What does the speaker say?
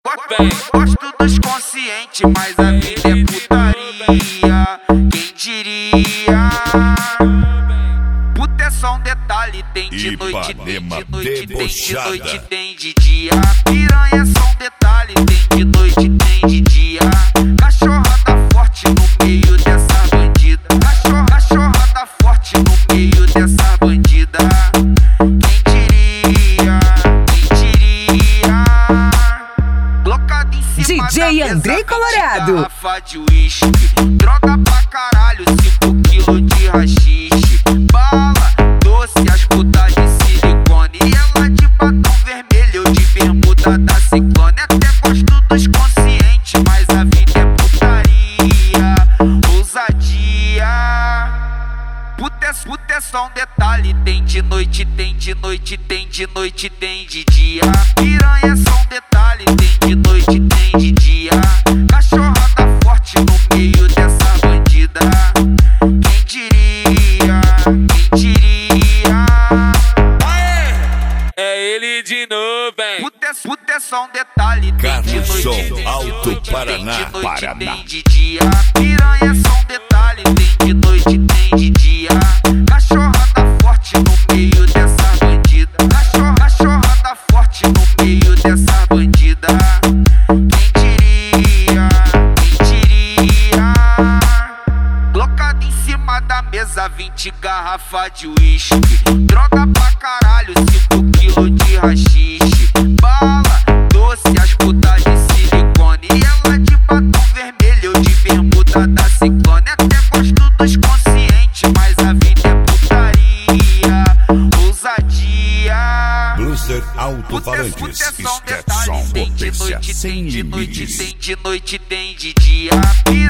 Gosto dos conscientes, mas a vida é putaria. Quem diria? Puta é só um detalhe, tem de noite, tem de noite, tem de noite, tem de dia. Piranha é só um detalhe, tem de noite, tem de dia. Cachorrada forte no meio dessa bandida. Cachorrada forte no meio dessa bandida. Quem diria? Quem diria? Blocado em cima DJ da André mesa, Colorado. garrafa de uísque, droga pra caralho, 5 quilos de rachixe, bala, doce, as putas de silicone, e ela de batom vermelho, eu de bermuda da Ciclone. Até gosto dos conscientes, mas a vida é putaria, ousadia. Puta é só um detalhe, tem de noite, tem de noite, tem de noite, tem de dia. Piranha é só um detalhe, tem de noite, tem de dia. Cachorrada forte no meio dessa bandida. Quem diria? Quem diria? É ele de novo, hein? Puta é só um detalhe, tem de noite, Carlos tem de Alto noite, Paraná, tem de noite, Paraná. tem de dia. Piranha é só um detalhe, tem de noite, tem de dia. Cachorrada forte no meio dessa bandida. Cachorrada forte no meio dessa bandida. Quem diria? Quem diria? Blocado em cima da mesa, 20 garrafa de uísque, droga pra caralho, 5 quilos de rachixe, bala, doce, as putas de silicone, e ela de batom vermelho, eu de bermuda da Ciclone. Até gosto dos conscientes, mas a vida é putaria, ousadia. Bluser Alto Puta é Falantes, só um Stetson detalhe, tem de Potência noite, sem tem de noite, limites. tem de noite, tem de dia.